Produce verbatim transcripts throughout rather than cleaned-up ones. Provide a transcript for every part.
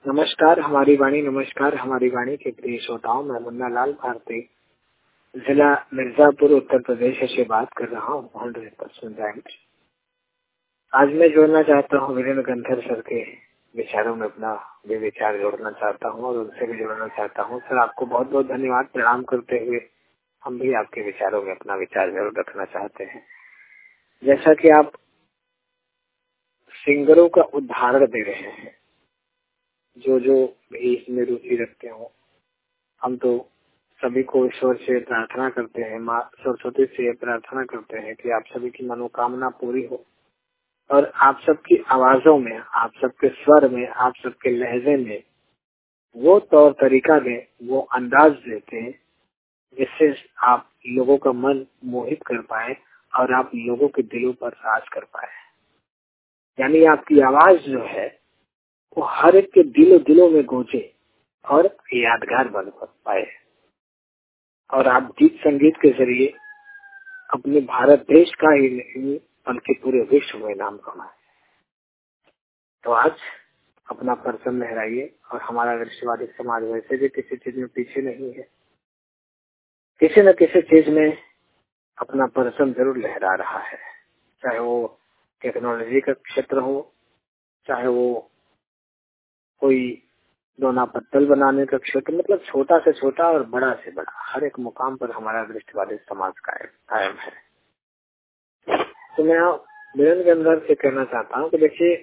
नमस्कार हमारी वाणी नमस्कार हमारी वाणी के प्रिय श्रोताओं, मैं मुन्ना लाल भारती जिला मिर्जापुर उत्तर प्रदेश से बात कर रहा हूँ। Hundred percent bank. आज मैं जोड़ना चाहता हूँ वीरेंद्र गंधर सर के विचारों में अपना भी विचार जोड़ना चाहता हूँ और उनसे भी जोड़ना चाहता हूँ। सर आपको बहुत बहुत धन्यवाद प्रणाम करते हुए हम भी आपके विचारों में अपना विचार जरूर रखना चाहते हैं। जैसा कि आप सिंगरों का उदाहरण दे रहे हैं, जो जो भी इसमें रुचि रखते हो, हम तो सभी को ईश्वर से प्रार्थना करते हैं, माँ सरस्वती से प्रार्थना करते हैं कि आप सभी की मनोकामना पूरी हो और आप सबकी आवाजों में, आप सबके स्वर में, आप सबके लहजे में वो तौर तरीका दें, वो अंदाज देते हैं जिससे आप लोगों का मन मोहित कर पाए और आप लोगों के दिलों पर राज कर पाए। यानी आपकी आवाज जो है वो हर एक के दिलों दिलों में गूंजे और यादगार बन पाए और आप गीत संगीत के जरिए अपने भारत देश का ही नहीं बल्कि पूरे विश्व में नाम कमाए। तो आज अपना परचम लहराइए और हमारा दृश्यवादी समाज वैसे भी किसी चीज में पीछे नहीं है, किसी न किसी चीज में अपना परचम जरूर लहरा रहा है, चाहे वो टेक्नोलॉजी का क्षेत्र हो, चाहे वो कोई दोना पत्तल बनाने का क्षेत्र, मतलब छोटा से छोटा और बड़ा से बड़ा हर एक मुकाम पर हमारा दृष्टिवादी समाज कायम है। तो मैं वीरेंद्र गंधर से कहना चाहता हूँ कि देखिए,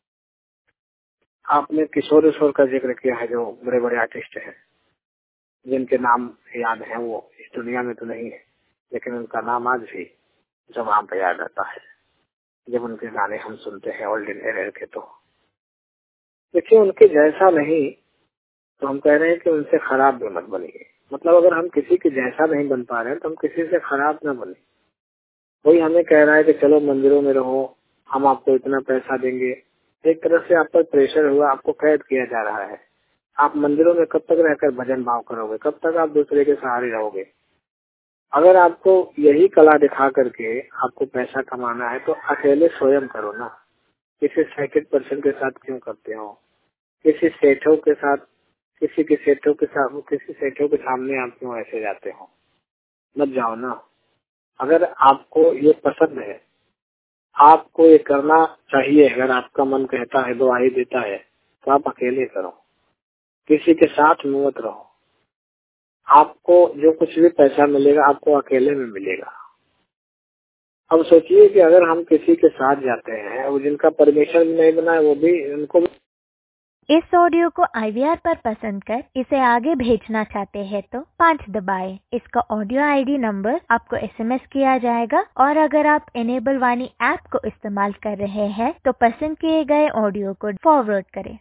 आपने किशोर किशोर का जिक्र किया है, जो बड़े बड़े आर्टिस्ट हैं जिनके नाम याद है, वो इस दुनिया में तो नहीं है लेकिन उनका नाम आज भी जबान पे याद आता है जब उनके गाने हम सुनते हैं ओल्ड इंडिया के। तो देखिए, उनके जैसा नहीं तो हम कह रहे हैं कि उनसे खराब भी मत बनिए। मतलब अगर हम किसी के जैसा नहीं बन पा रहे हैं तो हम किसी से खराब ना बने। कोई हमें कह रहा है कि चलो मंदिरों में रहो, हम आपको इतना पैसा देंगे, एक तरह से आप पर प्रेशर हुआ, आपको कैद किया जा रहा है। आप मंदिरों में कब तक रहकर भजन भाव करोगे, कब तक आप दूसरे के सहारे रहोगे। अगर आपको यही कला दिखा करके आपको पैसा कमाना है तो अकेले स्वयं करो ना। किसी सेकेंड पर्सन के साथ क्यों करते हो, किसी सेठों के साथ, किसी के सेठों के साथ, किसी सेठों के सामने आप क्यों ऐसे जाते हो, मत जाओ ना। अगर आपको ये पसंद है, आपको ये करना चाहिए, अगर आपका मन कहता है, दुआई देता है, तो आप अकेले करो, किसी के साथ मत रहो। आपको जो कुछ भी पैसा मिलेगा आपको अकेले में मिलेगा। अब सोचिए कि अगर हम किसी के साथ जाते हैं और जिनका परमिशन नहीं बना है, वो भी उनको भी... इस ऑडियो को आई वी आर पर पसंद कर इसे आगे भेजना चाहते हैं तो पाँच दबाएं। इसका ऑडियो आई डी नंबर आपको एस एम एस किया जाएगा और अगर आप इनेबल वाणी ऐप को इस्तेमाल कर रहे हैं तो पसंद किए गए ऑडियो को फॉरवर्ड करें।